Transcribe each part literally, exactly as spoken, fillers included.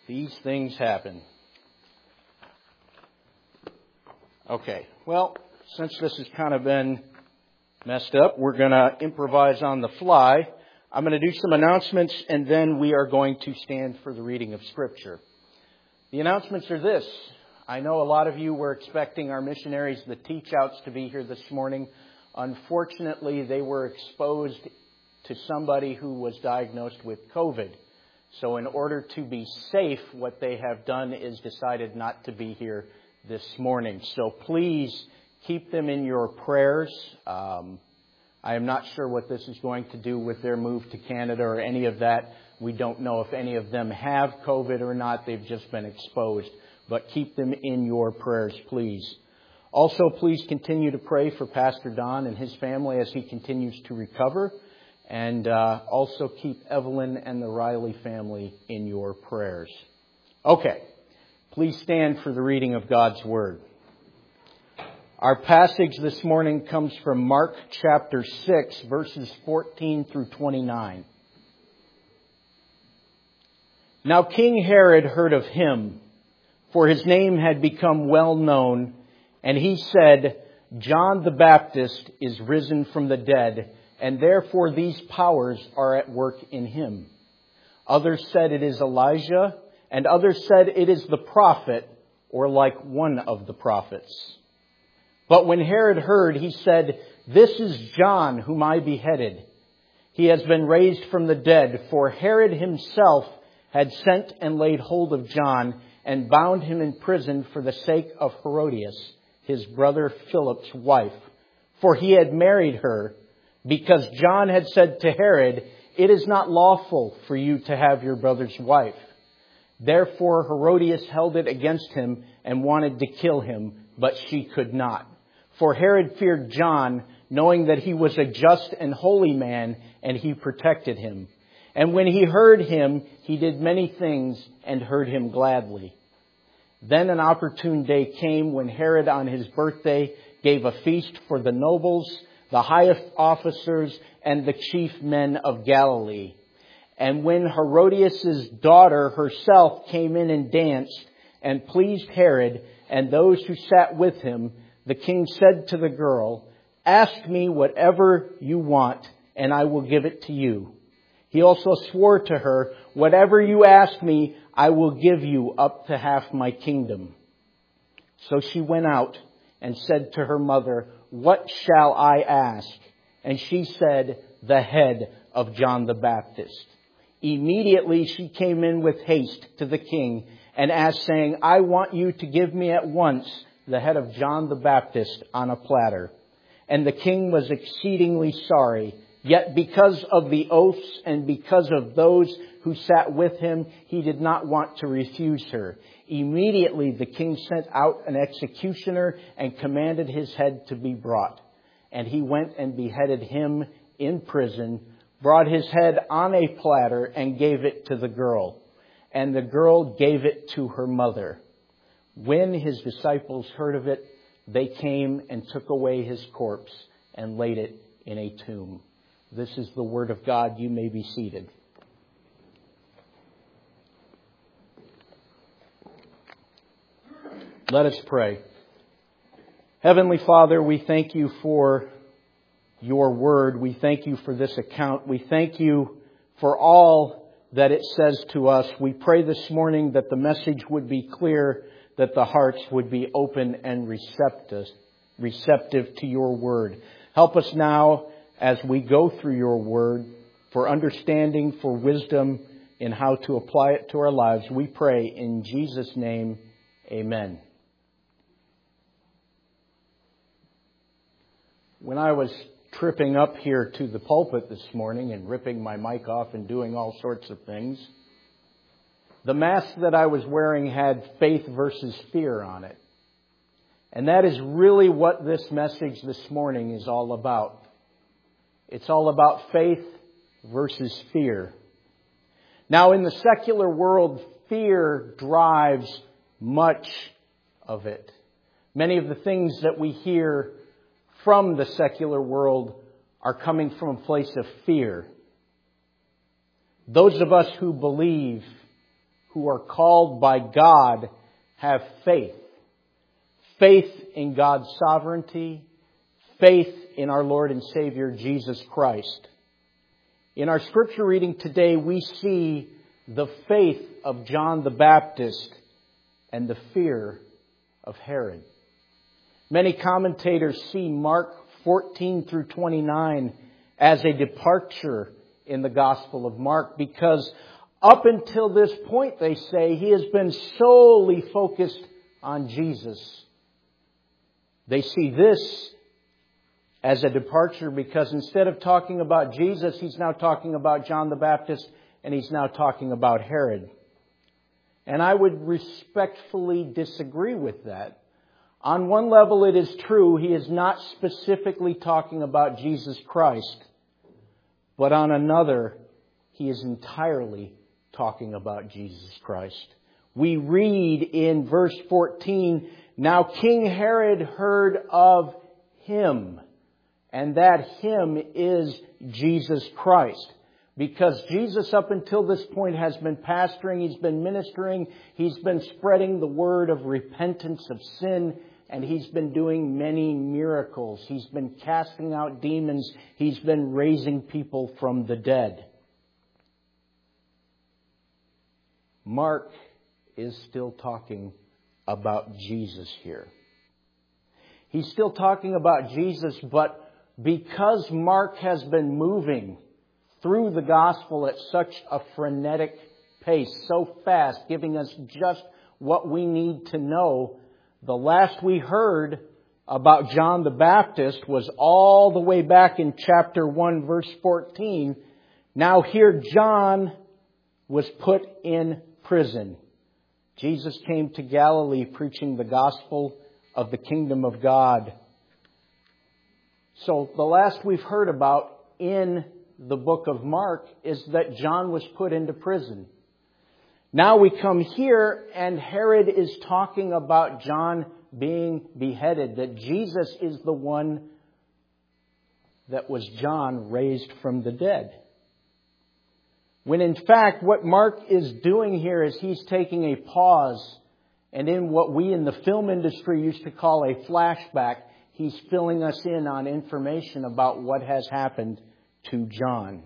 These things happen. Okay, well, since this has kind of been messed up, we're going to improvise on the fly. I'm going to do some announcements, and then we are going to stand for the reading of Scripture. The announcements are this. I know a lot of you were expecting our missionaries, the teach-outs, to be here this morning. Unfortunately, they were exposed to somebody who was diagnosed with COVID. So in order to be safe, what they have done is decided not to be here this morning. So please keep them in your prayers. Um, I am not sure what this is going to do with their move to Canada or any of that. We don't know if any of them have COVID or not. They've just been exposed. But keep them in your prayers, please. Also, please continue to pray for Pastor Don and his family as he continues to recover. And uh, also keep Evelyn and the Riley family in your prayers. Okay, please stand for the reading of God's Word. Our passage this morning comes from Mark chapter six, verses fourteen through twenty-nine. Now King Herod heard of him, for his name had become well known, and he said, John the Baptist is risen from the dead, and therefore these powers are at work in him. Others said it is Elijah, and others said it is the prophet, or like one of the prophets. But when Herod heard, he said, This is John whom I beheaded. He has been raised from the dead, for Herod himself had sent and laid hold of John and bound him in prison for the sake of Herodias, his brother Philip's wife. For he had married her, because John had said to Herod, It is not lawful for you to have your brother's wife. Therefore Herodias held it against him and wanted to kill him, but she could not. For Herod feared John, knowing that he was a just and holy man, and he protected him. And when he heard him, he did many things and heard him gladly. Then an opportune day came when Herod on his birthday gave a feast for the nobles, the highest officers, and the chief men of Galilee. And when Herodias' daughter herself came in and danced and pleased Herod and those who sat with him, the king said to the girl, Ask me whatever you want, and I will give it to you. He also swore to her, Whatever you ask me, I will give you up to half my kingdom. So she went out and said to her mother, What shall I ask? And she said, The head of John the Baptist. Immediately she came in with haste to the king and asked, saying, I want you to give me at once the head of John the Baptist on a platter. And the king was exceedingly sorry. Yet because of the oaths and because of those who sat with him, he did not want to refuse her. Immediately the king sent out an executioner and commanded his head to be brought. And he went and beheaded him in prison, brought his head on a platter, and gave it to the girl. And the girl gave it to her mother. When his disciples heard of it, they came and took away his corpse and laid it in a tomb. This is the word of God. You may be seated. Let us pray. Heavenly Father, we thank you for your word. We thank you for this account. We thank you for all that it says to us. We pray this morning that the message would be clear, that the hearts would be open and receptive, receptive to your word. Help us now as we go through your word for understanding, for wisdom in how to apply it to our lives. We pray in Jesus' name, amen. When I was tripping up here to the pulpit this morning and ripping my mic off and doing all sorts of things, the mask that I was wearing had faith versus fear on it. And that is really what this message this morning is all about. It's all about faith versus fear. Now, in the secular world, fear drives much of it. Many of the things that we hear from the secular world are coming from a place of fear. Those of us who believe who are called by God have faith. Faith in God's sovereignty. Faith in our Lord and Savior, Jesus Christ. In our scripture reading today, we see the faith of John the Baptist and the fear of Herod. Many commentators see Mark fourteen through twenty-nine as a departure in the Gospel of Mark, because up until this point, they say, he has been solely focused on Jesus. They see this as a departure because instead of talking about Jesus, he's now talking about John the Baptist, and he's now talking about Herod. And I would respectfully disagree with that. On one level, it is true, he is not specifically talking about Jesus Christ. But on another, he is entirely talking about Jesus Christ. We read in verse fourteen, "Now King Herod heard of him," and that him is Jesus Christ. Because Jesus up until this point has been pastoring, he's been ministering, he's been spreading the word of repentance of sin, and he's been doing many miracles. He's been casting out demons. He's been raising people from the dead. Mark is still talking about Jesus here. He's still talking about Jesus, but because Mark has been moving through the gospel at such a frenetic pace, so fast, giving us just what we need to know, the last we heard about John the Baptist was all the way back in chapter one, verse fourteen. Now here John was put in prison. Jesus came to Galilee preaching the gospel of the kingdom of God. So the last we've heard about in the book of Mark is that John was put into prison. Now we come here and Herod is talking about John being beheaded, that Jesus is the one that was John raised from the dead. When in fact what Mark is doing here is he's taking a pause, and in what we in the film industry used to call a flashback, he's filling us in on information about what has happened to John.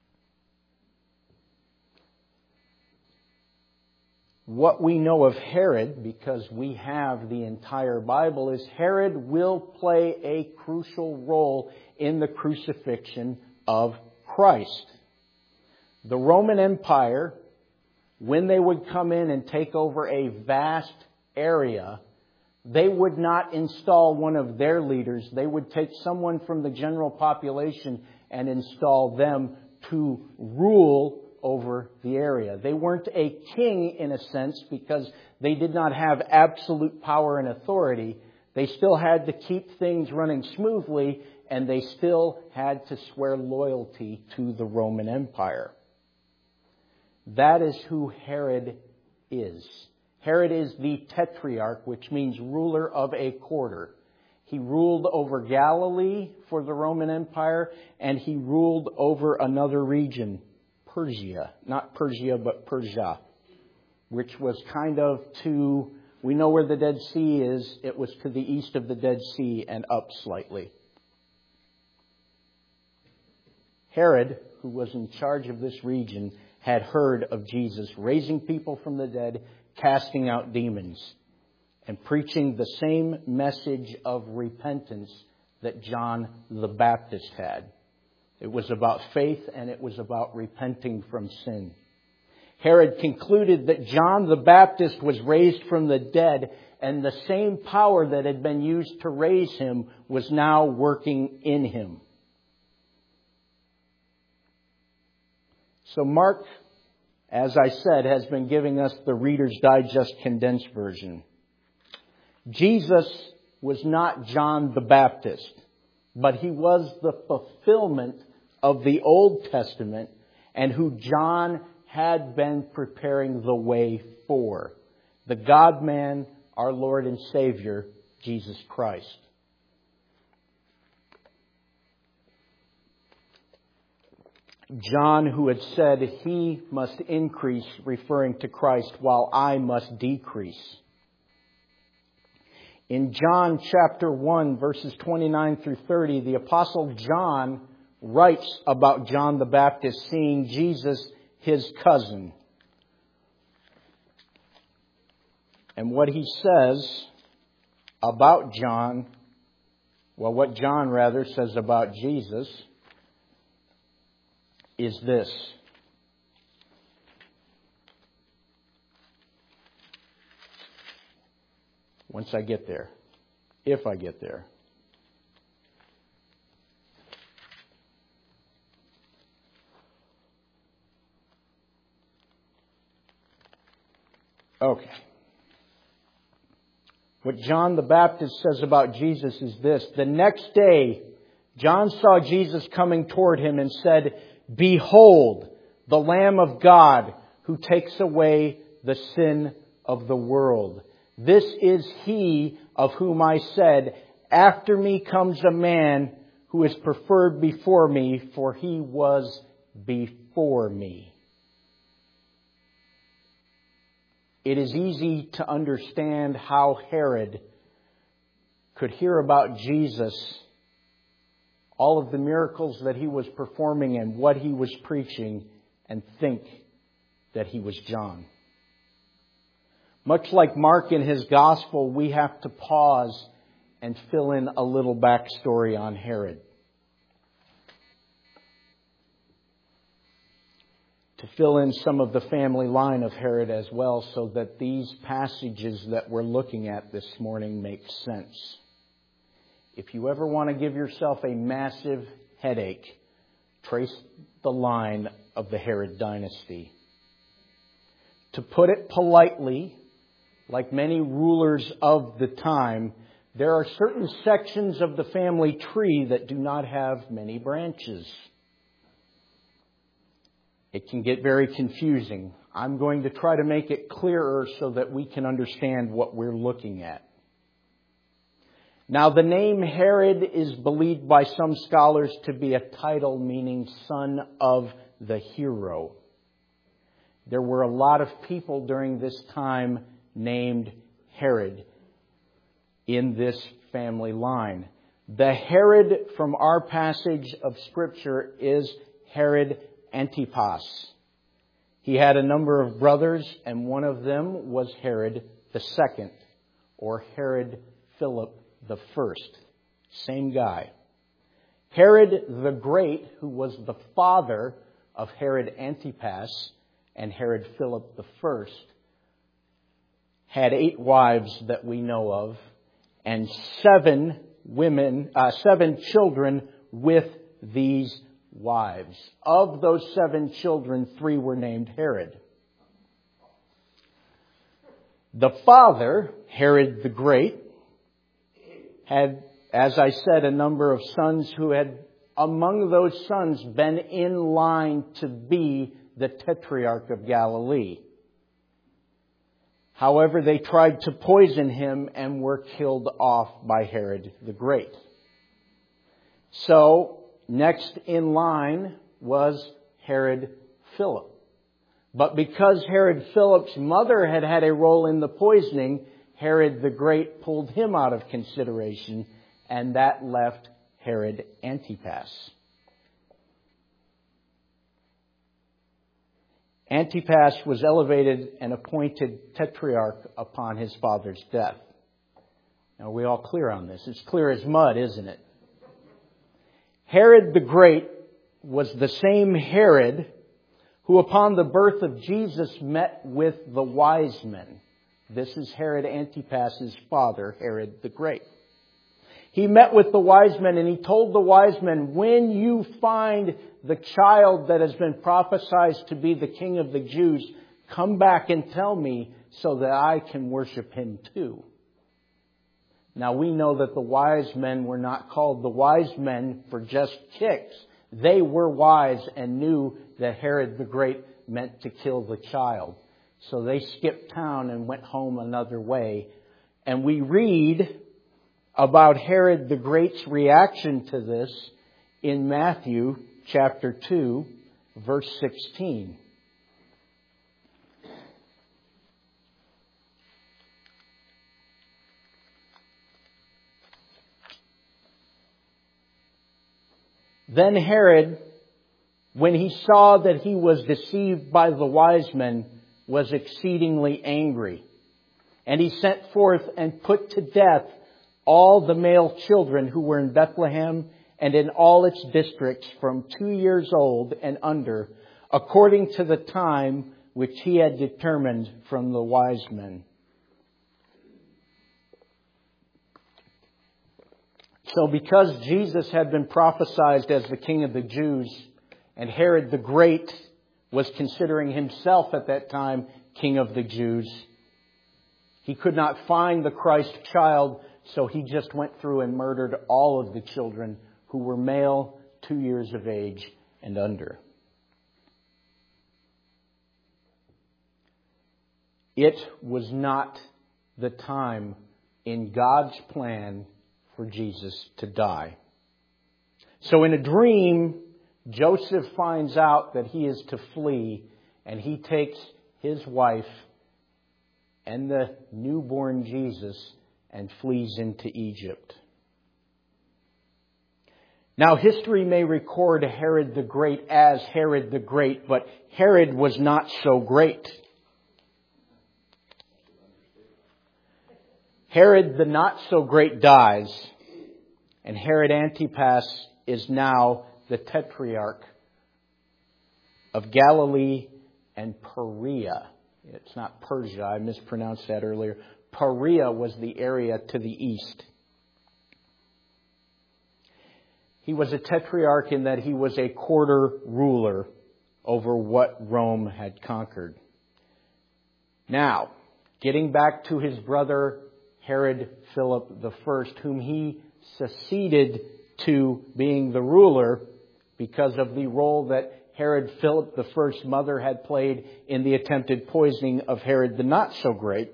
What we know of Herod, because we have the entire Bible, is Herod will play a crucial role in the crucifixion of Christ. The Roman Empire, when they would come in and take over a vast area, they would not install one of their leaders. They would take someone from the general population and install them to rule over the area. They weren't a king in a sense because they did not have absolute power and authority. They still had to keep things running smoothly, and they still had to swear loyalty to the Roman Empire. That is who Herod is. Herod is the tetrarch, which means ruler of a quarter. He ruled over Galilee for the Roman Empire, and he ruled over another region, Persia. Not Persia, but Persia, which was kind of to, we know where the Dead Sea is. It was to the east of the Dead Sea and up slightly. Herod, who was in charge of this region, had heard of Jesus raising people from the dead, casting out demons, and preaching the same message of repentance that John the Baptist had. It was about faith and it was about repenting from sin. Herod concluded that John the Baptist was raised from the dead, and the same power that had been used to raise him was now working in him. So Mark, as I said, has been giving us the Reader's Digest condensed version. Jesus was not John the Baptist, but he was the fulfillment of the Old Testament and who John had been preparing the way for. The God-man, our Lord and Savior, Jesus Christ. John, who had said he must increase, referring to Christ, while I must decrease. In John chapter one, verses twenty-nine through thirty, the Apostle John writes about John the Baptist seeing Jesus, his cousin. And what he says about John, well, what John rather says about Jesus is this. Once I get there, if I get there. Okay. What John the Baptist says about Jesus is this. The next day, John saw Jesus coming toward him and said, "Behold, the Lamb of God who takes away the sin of the world. This is he of whom I said, after me comes a man who is preferred before me, for he was before me." It is easy to understand how Herod could hear about Jesus, all of the miracles that he was performing and what he was preaching, and think that he was John. Much like Mark in his gospel, we have to pause and fill in a little backstory on Herod. To fill in some of the family line of Herod as well, so that these passages that we're looking at this morning make sense. If you ever want to give yourself a massive headache, trace the line of the Herod dynasty. To put it politely, like many rulers of the time, there are certain sections of the family tree that do not have many branches. It can get very confusing. I'm going to try to make it clearer so that we can understand what we're looking at. Now, the name Herod is believed by some scholars to be a title meaning son of the hero. There were a lot of people during this time named Herod in this family line. The Herod from our passage of Scripture is Herod Antipas. He had a number of brothers, and one of them was Herod the Second, or Herod Philip the First. Same guy. Herod the Great, who was the father of Herod Antipas and Herod Philip the First, had eight wives that we know of, and seven women, uh, seven children with these wives. Of those seven children, three were named Herod. The father, Herod the Great, had, as I said, a number of sons who had, among those sons, been in line to be the Tetrarch of Galilee. However, they tried to poison him and were killed off by Herod the Great. So, next in line was Herod Philip. But because Herod Philip's mother had had a role in the poisoning, Herod the Great pulled him out of consideration, and that left Herod Antipas. Antipas was elevated and appointed tetrarch upon his father's death. Now, are we all clear on this? It's clear as mud, isn't it? Herod the Great was the same Herod who, upon the birth of Jesus, met with the wise men. This is Herod Antipas's father, Herod the Great. He met with the wise men and he told the wise men, when you find the child that has been prophesied to be the King of the Jews, come back and tell me so that I can worship him too. Now we know that the wise men were not called the wise men for just kicks. They were wise and knew that Herod the Great meant to kill the child. So they skipped town and went home another way. And we read about Herod the Great's reaction to this in Matthew chapter two, verse sixteen. Then Herod, when he saw that he was deceived by the wise men, was exceedingly angry. And he sent forth and put to death all the male children who were in Bethlehem and in all its districts from two years old and under, according to the time which he had determined from the wise men. So because Jesus had been prophesied as the King of the Jews, and Herod the Great was considering himself at that time King of the Jews, he could not find the Christ child, so he just went through and murdered all of the children who were male, two years of age and under. It was not the time in God's plan for Jesus to die. So in a dream, Joseph finds out that he is to flee, and he takes his wife and the newborn Jesus and flees into Egypt. Now, history may record Herod the Great as Herod the Great, but Herod was not so great. Herod the not-so-great dies, and Herod Antipas is now the tetrarch of Galilee and Perea. It's not Persia, I mispronounced that earlier. Perea was the area to the east. He was a tetrarch in that he was a quarter ruler over what Rome had conquered. Now, getting back to his brother Herod Philip the First, whom he succeeded to being the ruler because of the role that Herod Philip the First's mother had played in the attempted poisoning of Herod the Not-So-Great.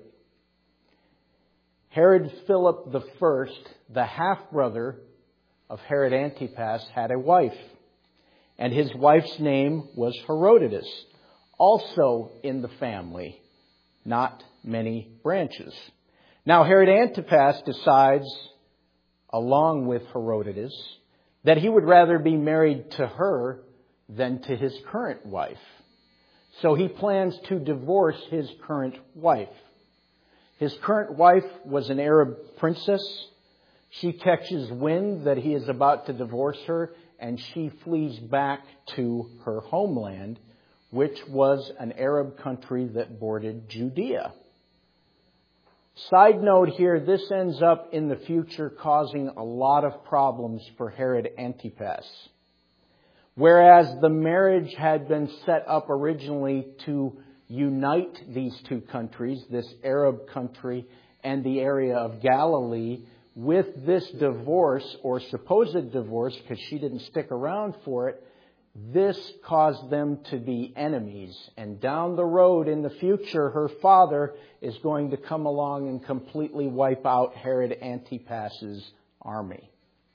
Herod Philip the First, the half-brother of Herod Antipas, had a wife, and his wife's name was Herodias, also in the family, not many branches. Now, Herod Antipas decides, along with Herodias, that he would rather be married to her than to his current wife. So he plans to divorce his current wife. His current wife was an Arab princess. She catches wind that he is about to divorce her, and she flees back to her homeland, which was an Arab country that bordered Judea. Side note here, this ends up in the future causing a lot of problems for Herod Antipas. Whereas the marriage had been set up originally to unite these two countries, this Arab country and the area of Galilee, with this divorce, or supposed divorce, because she didn't stick around for it, this caused them to be enemies. And down the road in the future, her father is going to come along and completely wipe out Herod Antipas's army.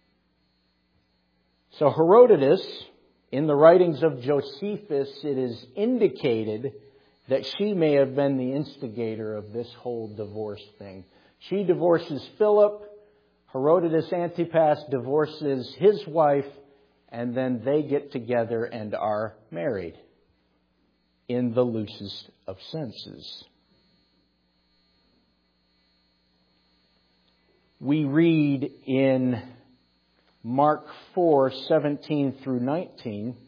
So Herodias, in the writings of Josephus, it is indicated that she may have been the instigator of this whole divorce thing. She divorces Philip, Herodias Antipas divorces his wife, and then they get together and are married in the loosest of senses. We read in Mark four, seventeen through nineteen,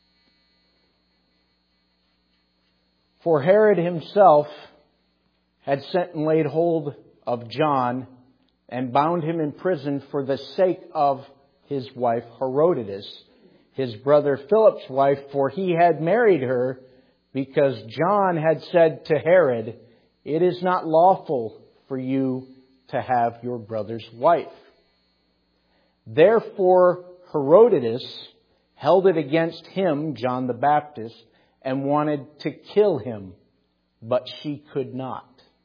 "For Herod himself had sent and laid hold of John and bound him in prison for the sake of his wife Herodias, his brother Philip's wife, for he had married her, because John had said to Herod, 'It is not lawful for you to have your brother's wife.' Therefore Herodias held it against him, John the Baptist, and wanted to kill him, but she could not."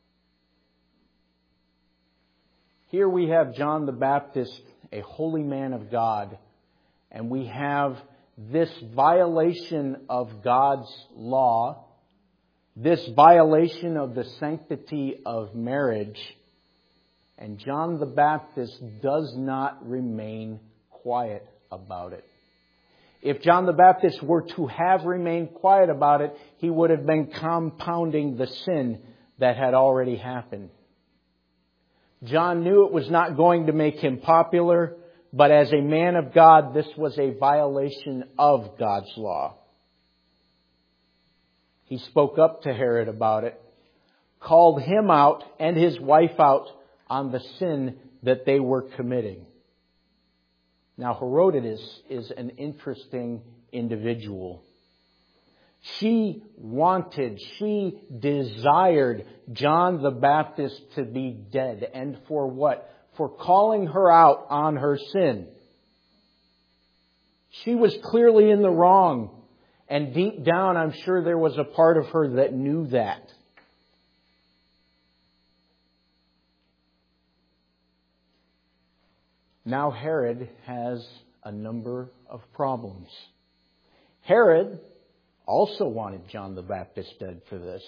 Here we have John the Baptist, a holy man of God, and we have this violation of God's law, this violation of the sanctity of marriage, and John the Baptist does not remain quiet about it. If John the Baptist were to have remained quiet about it, he would have been compounding the sin that had already happened. John knew it was not going to make him popular, but as a man of God, this was a violation of God's law. He spoke up to Herod about it, called him out and his wife out on the sin that they were committing. Now, Herodias is an interesting individual. She wanted, she desired John the Baptist to be dead. And for what? For calling her out on her sin. She was clearly in the wrong. And deep down, I'm sure there was a part of her that knew that. Now Herod has a number of problems. Herod also wanted John the Baptist dead for this.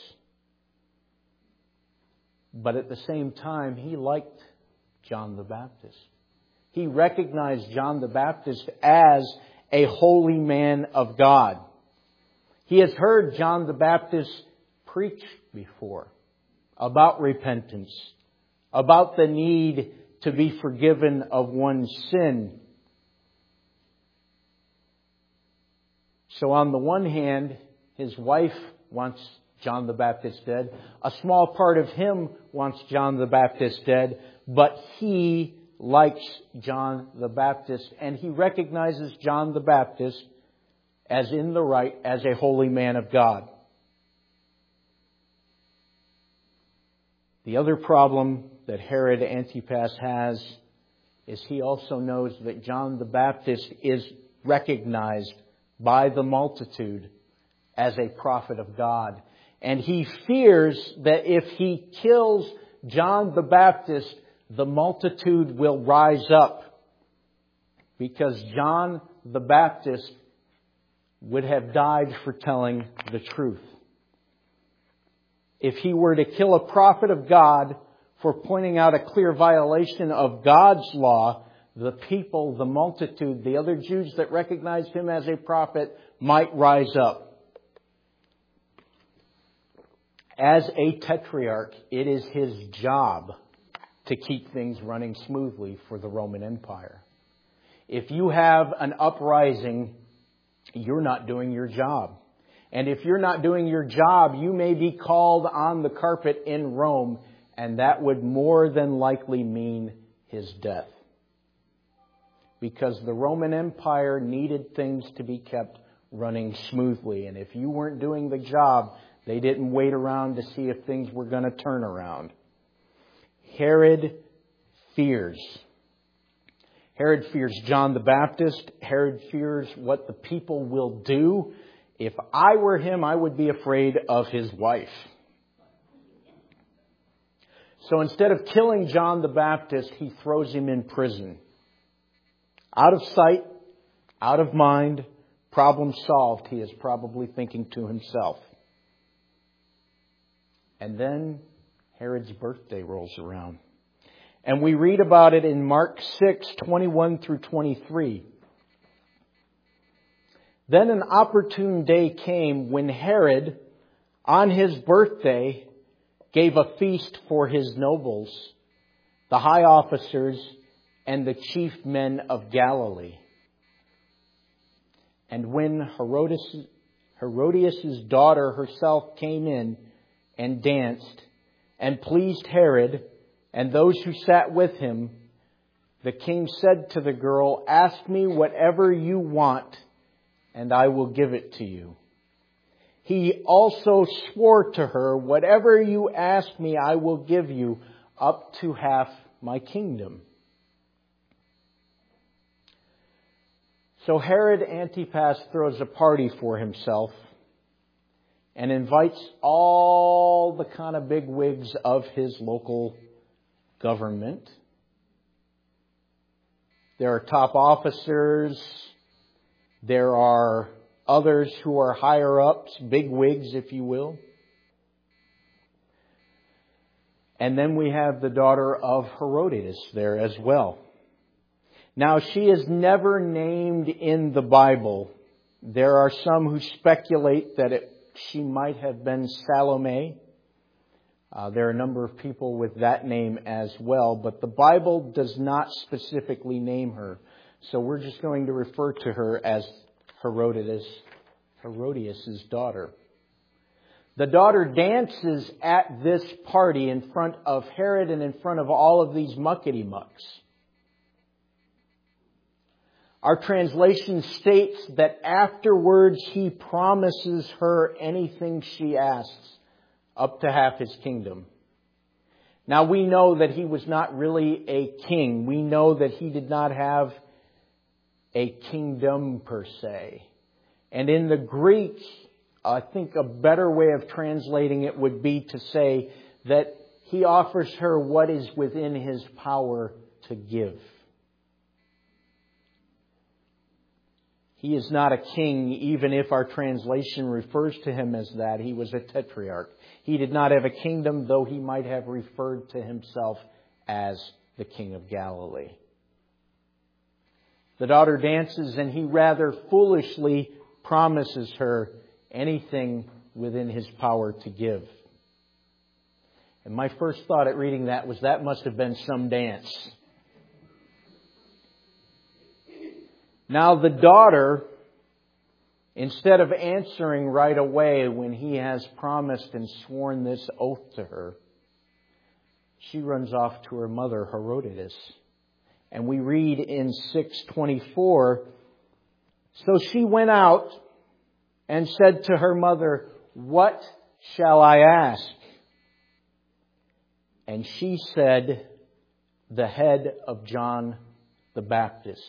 But at the same time, he liked John the Baptist. He recognized John the Baptist as a holy man of God. He has heard John the Baptist preach before about repentance, about the need to be forgiven of one's sin. So on the one hand, his wife wants John the Baptist dead. A small part of him wants John the Baptist dead, but he likes John the Baptist, and he recognizes John the Baptist as in the right, as a holy man of God. The other problem that Herod Antipas has is he also knows that John the Baptist is recognized by the multitude as a prophet of God. And he fears that if he kills John the Baptist, the multitude will rise up, because John the Baptist would have died for telling the truth. If he were to kill a prophet of God for pointing out a clear violation of God's law, the people, the multitude, the other Jews that recognized him as a prophet might rise up. As a tetrarch, it is his job to keep things running smoothly for the Roman Empire. If you have an uprising, you're not doing your job. And if you're not doing your job, you may be called on the carpet in Rome, and that would more than likely mean his death. Because the Roman Empire needed things to be kept running smoothly. And if you weren't doing the job, they didn't wait around to see if things were going to turn around. Herod fears. Herod fears John the Baptist. Herod fears what the people will do. If I were him, I would be afraid of his wife. So instead of killing John the Baptist, he throws him in prison. Out of sight, out of mind, problem solved, he is probably thinking to himself. And then Herod's birthday rolls around. And we read about it in Mark six, twenty-one through twenty-three. Then an opportune day came when Herod, on his birthday, gave a feast for his nobles, the high officers, and the chief men of Galilee. And when Herodias, Herodias' daughter herself came in and danced and pleased Herod and those who sat with him, the king said to the girl, "Ask me whatever you want, and I will give it to you." He also swore to her, "Whatever you ask me, I will give you, up to half my kingdom." So Herod Antipas throws a party for himself and invites all the kind of bigwigs of his local government. There are top officers. There are others who are higher ups, big wigs, if you will. And then we have the daughter of Herodias there as well. Now, she is never named in the Bible. There are some who speculate that it, she might have been Salome. Uh, there are a number of people with that name as well, but the Bible does not specifically name her. So we're just going to refer to her as Herodias, Herodias' daughter. The daughter dances at this party in front of Herod and in front of all of these muckety-mucks. Our translation states that afterwards he promises her anything she asks, up to half his kingdom. Now we know that he was not really a king. We know that he did not have a kingdom per se. And in the Greek, I think a better way of translating it would be to say that he offers her what is within his power to give. He is not a king, even if our translation refers to him as that. He was a tetrarch. He did not have a kingdom, though he might have referred to himself as the King of Galilee. The daughter dances, and he rather foolishly promises her anything within his power to give. And my first thought at reading that was that must have been some dance. Now the daughter, instead of answering right away when he has promised and sworn this oath to her, she runs off to her mother Herodias. And we read in six twenty-four, so she went out and said to her mother, "What shall I ask?" And she said, "The head of John the Baptist."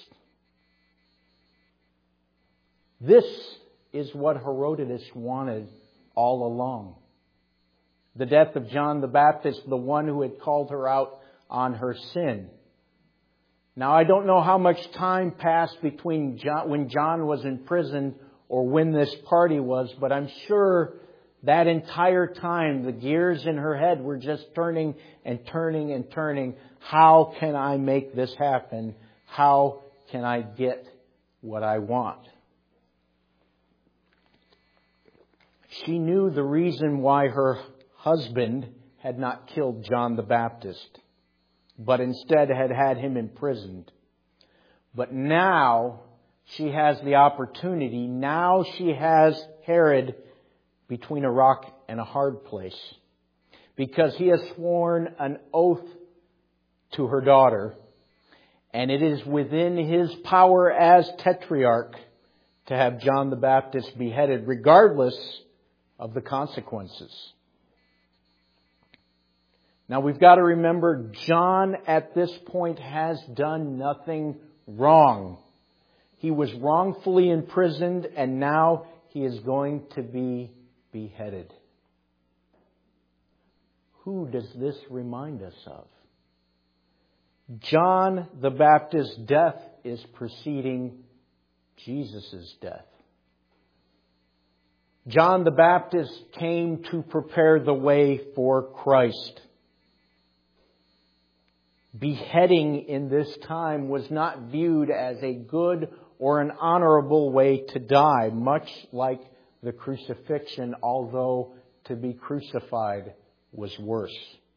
This is what Herodias wanted all along. The death of John the Baptist, the one who had called her out on her sin. Now, I don't know how much time passed between John, when John was in prison or when this party was, but I'm sure that entire time the gears in her head were just turning and turning and turning. How can I make this happen? How can I get what I want? She knew the reason why her husband had not killed John the Baptist, but instead had had him imprisoned. But now she has the opportunity. Now she has Herod between a rock and a hard place, because he has sworn an oath to her daughter, and it is within his power as tetrarch to have John the Baptist beheaded, regardless of the consequences. Now we've got to remember, John at this point has done nothing wrong. He was wrongfully imprisoned, and now he is going to be beheaded. Who does this remind us of? John the Baptist's death is preceding Jesus' death. John the Baptist came to prepare the way for Christ. Beheading in this time was not viewed as a good or an honorable way to die, much like the crucifixion, although to be crucified was worse.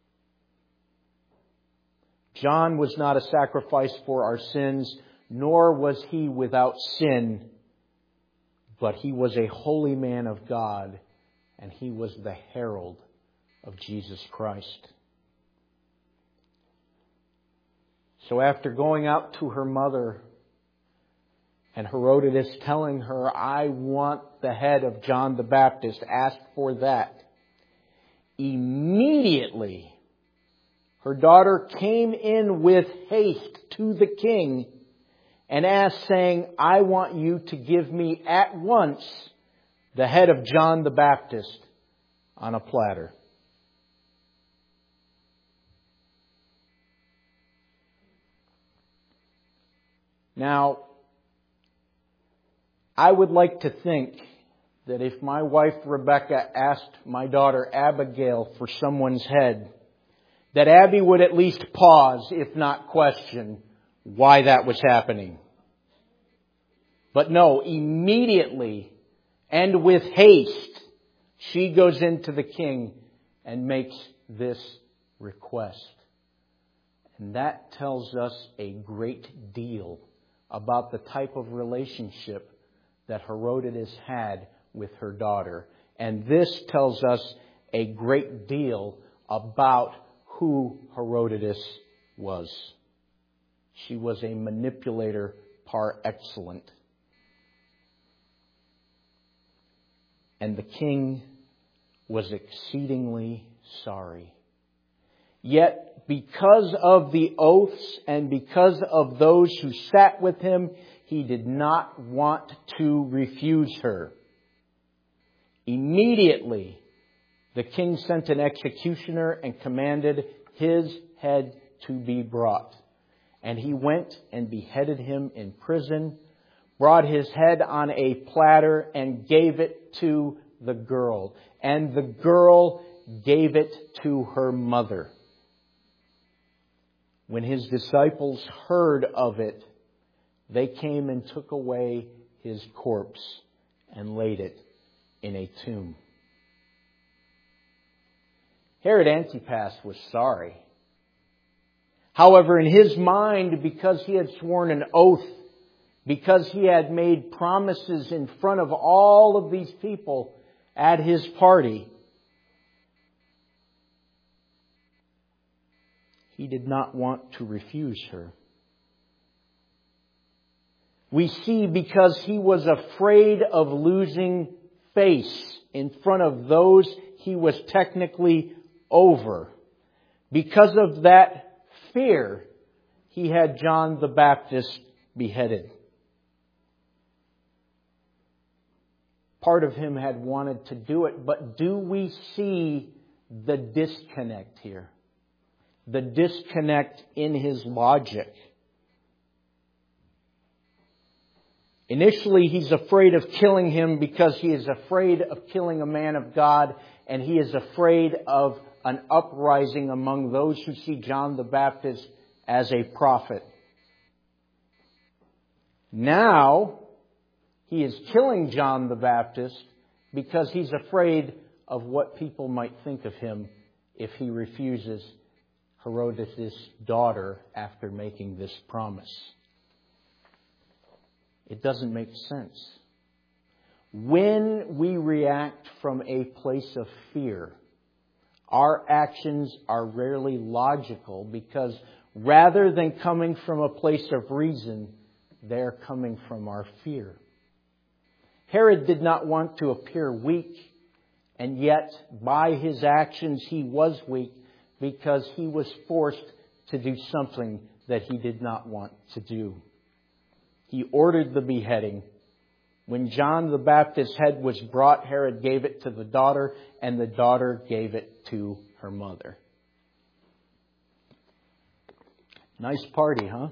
John was not a sacrifice for our sins, nor was he without sin, but he was a holy man of God, and he was the herald of Jesus Christ. So after going out to her mother and Herodias telling her, "I want the head of John the Baptist," ask for that, immediately her daughter came in with haste to the king and asked, saying, "I want you to give me at once the head of John the Baptist on a platter." Now, I would like to think that if my wife Rebecca asked my daughter Abigail for someone's head, that Abby would at least pause, if not question, why that was happening. But no, immediately and with haste, she goes into the king and makes this request. And that tells us a great deal about the type of relationship that Herodias had with her daughter. And this tells us a great deal about who Herodias was. She was a manipulator par excellence. And the king was exceedingly sorry. Yet, because of the oaths and because of those who sat with him, he did not want to refuse her. Immediately, the king sent an executioner and commanded his head to be brought. And he went and beheaded him in prison, brought his head on a platter and gave it to the girl. And the girl gave it to her mother. When his disciples heard of it, they came and took away his corpse and laid it in a tomb. Herod Antipas was sorry. However, in his mind, because he had sworn an oath, because he had made promises in front of all of these people at his party, he did not want to refuse her. We see because he was afraid of losing face in front of those he was technically over. Because of that fear, he had John the Baptist beheaded. Part of him had wanted to do it, but do we see the disconnect here? The disconnect in his logic. Initially, he's afraid of killing him because he is afraid of killing a man of God, and he is afraid of an uprising among those who see John the Baptist as a prophet. Now, he is killing John the Baptist because he's afraid of what people might think of him if he refuses Herodias' daughter after making this promise. It doesn't make sense. When we react from a place of fear, our actions are rarely logical because rather than coming from a place of reason, they're coming from our fear. Herod did not want to appear weak, and yet by his actions he was weak because he was forced to do something that he did not want to do. He ordered the beheading. When John the Baptist's head was brought, Herod gave it to the daughter, and the daughter gave it to her mother. Nice party, huh?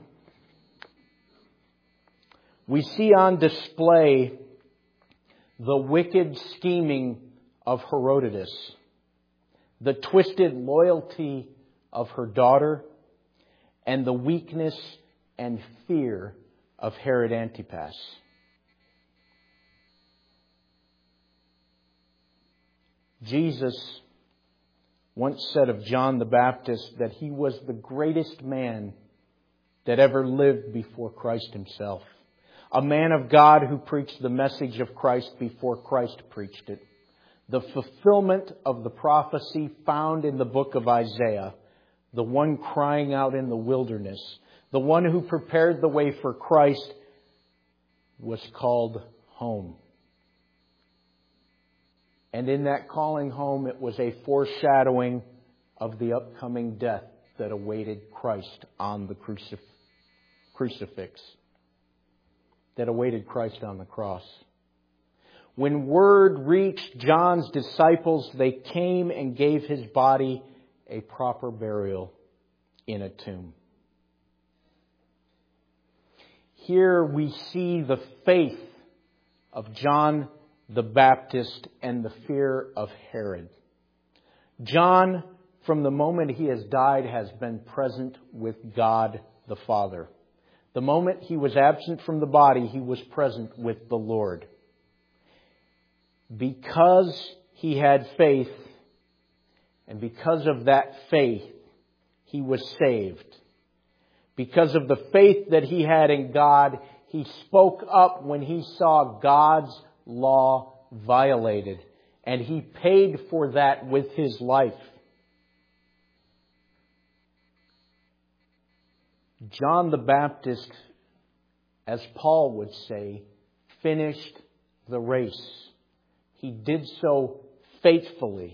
We see on display the wicked scheming of Herodias, the twisted loyalty of her daughter, and the weakness and fear of Herod Antipas. Jesus once said of John the Baptist that he was the greatest man that ever lived before Christ himself. A man of God who preached the message of Christ before Christ preached it. The fulfillment of the prophecy found in the book of Isaiah. The one crying out in the wilderness. The one who prepared the way for Christ was called home. And in that calling home, it was a foreshadowing of the upcoming death that awaited Christ on the crucif- crucifix. That awaited Christ on the cross. When word reached John's disciples, they came and gave his body a proper burial in a tomb. Here we see the faith of John the Baptist and the fear of Herod. John, from the moment he has died, has been present with God the Father. The moment he was absent from the body, he was present with the Lord. Because he had faith, and because of that faith, he was saved. Because of the faith that he had in God, he spoke up when he saw God's law violated. And he paid for that with his life. John the Baptist, as Paul would say, finished the race. He did so faithfully.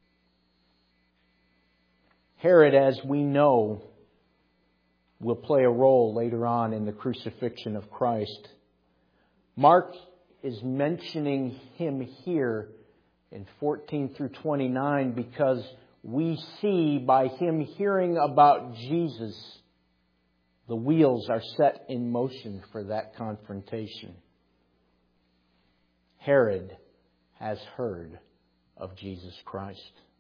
Herod, as we know, will play a role later on in the crucifixion of Christ. Mark is mentioning him here in fourteen through twenty-nine because we see by him hearing about Jesus, the wheels are set in motion for that confrontation. Herod has heard of Jesus Christ.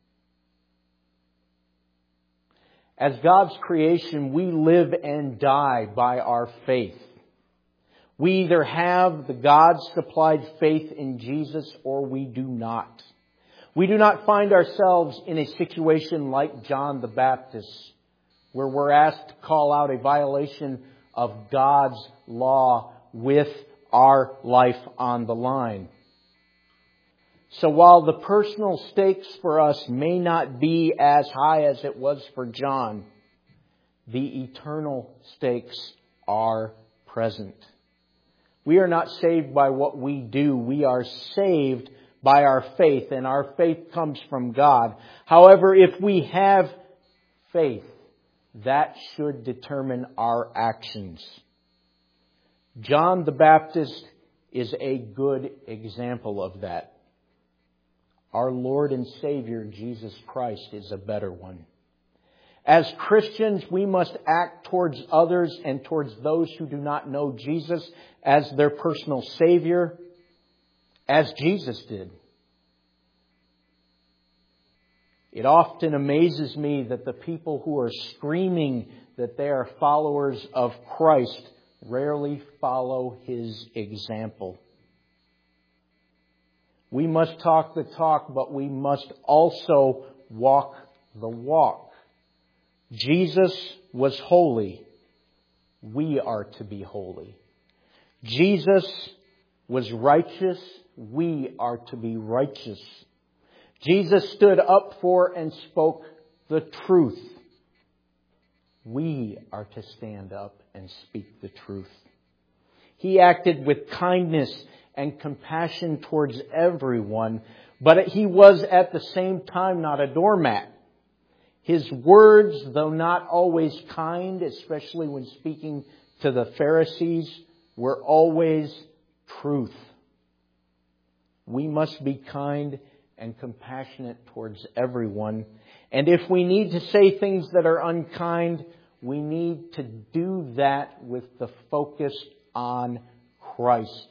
As God's creation, we live and die by our faith. We either have the God-supplied faith in Jesus or we do not. We do not find ourselves in a situation like John the Baptist, where we're asked to call out a violation of God's law with our life on the line. So while the personal stakes for us may not be as high as it was for John, the eternal stakes are present. We are not saved by what we do. We are saved by our faith, and our faith comes from God. However, if we have faith, that should determine our actions. John the Baptist is a good example of that. Our Lord and Savior, Jesus Christ, is a better one. As Christians, we must act towards others and towards those who do not know Jesus as their personal Savior, as Jesus did. It often amazes me that the people who are screaming that they are followers of Christ rarely follow His example. We must talk the talk, but we must also walk the walk. Jesus was holy. We are to be holy. Jesus was righteous. We are to be righteous. Jesus stood up for and spoke the truth. We are to stand up and speak the truth. He acted with kindness and compassion towards everyone, but he was at the same time not a doormat. His words, though not always kind, especially when speaking to the Pharisees, were always truth. We must be kind and compassionate towards everyone. And if we need to say things that are unkind, we need to do that with the focus on Christ.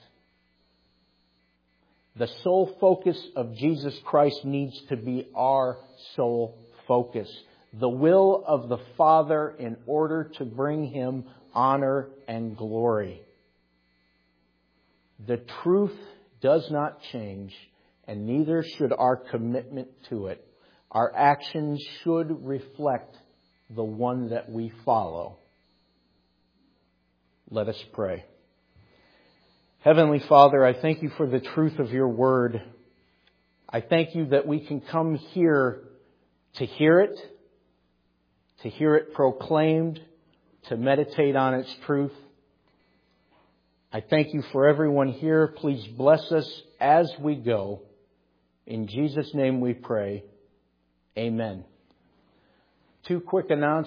The sole focus of Jesus Christ needs to be our sole focus. The will of the Father in order to bring Him honor and glory. The truth does not change, and neither should our commitment to it. Our actions should reflect the one that we follow. Let us pray. Heavenly Father, I thank You for the truth of Your word. I thank You that we can come here to hear it, to hear it proclaimed, to meditate on its truth. I thank You for everyone here. Please bless us as we go. In Jesus' name we pray. Amen. Two quick announcements.